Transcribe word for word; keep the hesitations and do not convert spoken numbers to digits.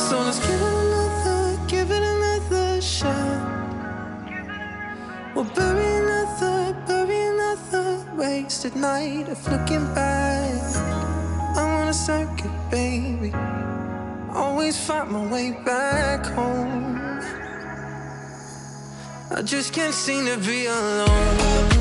So let's give it another, give it another shot. We'll bury another, bury another wasted night of looking back. I'm on a circuit, baby, always find my way back home. I just can't seem to be alone.